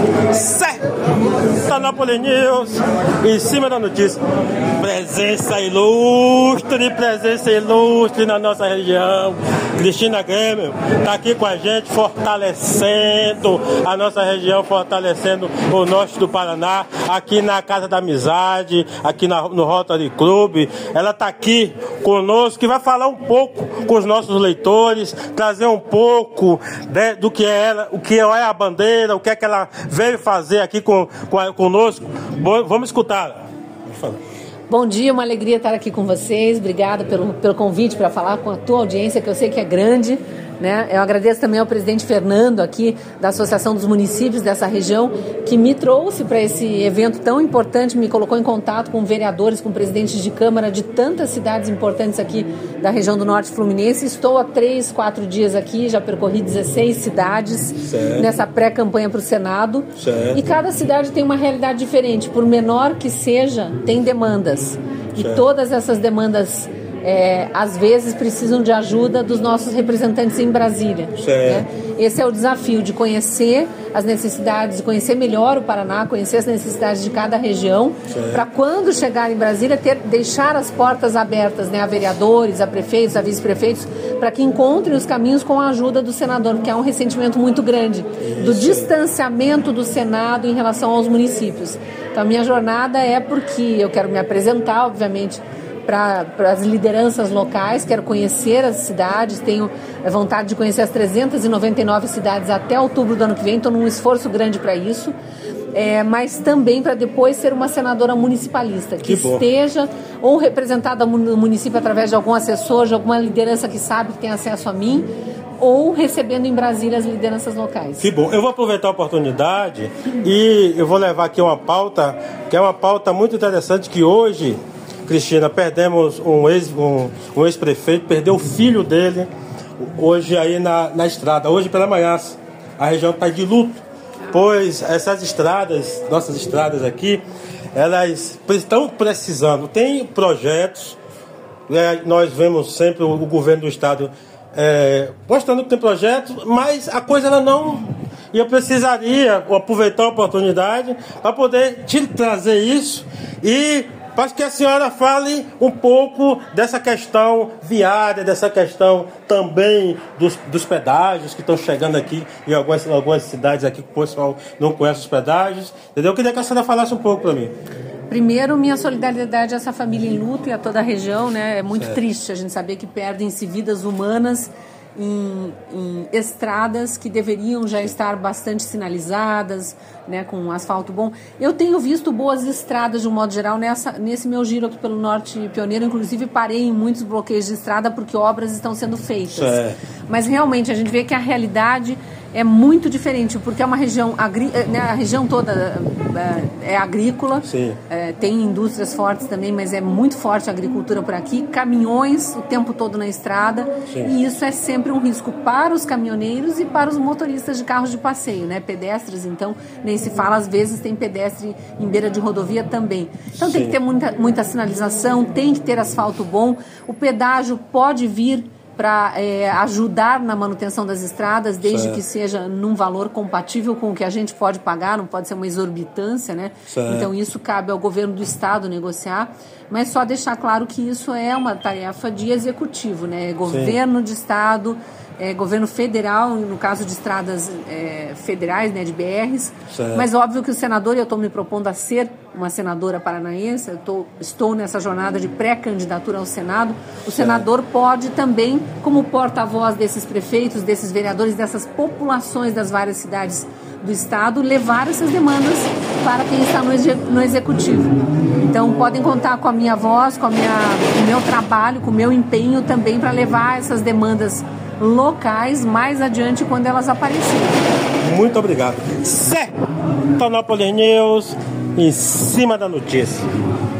Sertanópolis News, em cima da notícia. Presença ilustre na nossa região. Cristina Grêmio está aqui com a gente, fortalecendo a nossa região, fortalecendo o norte do Paraná, aqui na Casa da Amizade, aqui no Rotary Club. Ela está aqui conosco e vai falar um pouco com os nossos leitores, trazer um pouco do que é ela, o que é a bandeira, o que é que ela veio fazer aqui conosco. Vamos escutá-la. Bom dia, uma alegria estar aqui com vocês. Obrigada pelo convite para falar com a tua audiência, que eu sei que é grande, né? Eu agradeço também ao presidente Fernando aqui da Associação dos Municípios dessa região, que me trouxe para esse evento tão importante, me colocou em contato com vereadores, com presidentes de Câmara de tantas cidades importantes aqui da região do Norte Fluminense. Estou há 3-4 dias aqui, já percorri 16 cidades nessa pré-campanha para o Senado. E cada cidade tem uma realidade diferente, por menor que seja, tem demandas. E todas essas demandas às vezes precisam de ajuda dos nossos representantes em Brasília, né? Esse é o desafio de conhecer as necessidades, de conhecer melhor o Paraná, conhecer as necessidades de cada região, para quando chegar em Brasília deixar as portas abertas, né, a vereadores, a prefeitos, a vice-prefeitos, para que encontrem os caminhos com a ajuda do senador, que é um ressentimento muito grande do distanciamento do Senado em relação aos municípios. Então a minha jornada é porque eu quero me apresentar, obviamente, para as lideranças locais, quero conhecer as cidades, tenho vontade de conhecer as 399 cidades até outubro do ano que vem, estou num esforço grande para isso, mas também para depois ser uma senadora municipalista, que esteja ou representada no município através de algum assessor, de alguma liderança que sabe que tem acesso a mim, ou recebendo em Brasília as lideranças locais. Que bom. Eu vou aproveitar a oportunidade e eu vou levar aqui uma pauta, que é uma pauta muito interessante, que hoje, Cristina, perdemos um ex-prefeito, perdeu o filho dele hoje aí na estrada. Hoje pela manhã a região está de luto, pois essas estradas, nossas estradas aqui, elas estão precisando. Tem projetos, nós vemos sempre o governo do estado mostrando que tem projetos, mas a coisa ela não... E eu precisaria aproveitar a oportunidade para poder te trazer isso e para que a senhora fale um pouco dessa questão viária, dessa questão também dos pedágios que estão chegando aqui em algumas cidades aqui que o pessoal não conhece os pedágios, entendeu? Eu queria que a senhora falasse um pouco para mim. Primeiro, minha solidariedade a essa família em luto e a toda a região, né? É muito triste a gente saber que perdem-se vidas humanas em estradas que deveriam já estar bastante sinalizadas, né, com asfalto bom. Eu tenho visto boas estradas de um modo geral nesse meu giro aqui pelo Norte Pioneiro, inclusive parei em muitos bloqueios de estrada porque obras estão sendo feitas. Mas realmente a gente vê que a realidade é muito diferente, porque é uma região, né, a região toda é agrícola, tem indústrias fortes também, mas é muito forte a agricultura por aqui, caminhões o tempo todo na estrada, e isso é sempre um risco para os caminhoneiros e para os motoristas de carros de passeio, né, pedestres, então, nem se fala, às vezes tem pedestre em beira de rodovia também. Então tem que ter muita sinalização, tem que ter asfalto bom, o pedágio pode vir para ajudar na manutenção das estradas, desde que seja num valor compatível com o que a gente pode pagar, não pode ser uma exorbitância, né? Então isso cabe ao governo do estado negociar, mas só deixar claro que isso é uma tarefa de executivo, né? Governo de estado, governo federal, no caso de estradas federais, né, de BRs, mas óbvio que o senador, e eu estou me propondo a ser uma senadora paranaense, estou nessa jornada de pré-candidatura ao Senado, o senador pode também, como porta-voz desses prefeitos, desses vereadores, dessas populações das várias cidades do estado, levar essas demandas para quem está no executivo. Então podem contar com a minha voz, com o meu trabalho, com o meu empenho também para levar essas demandas locais mais adiante quando elas aparecerem. Muito obrigado. Sertanópolis News, em cima da notícia.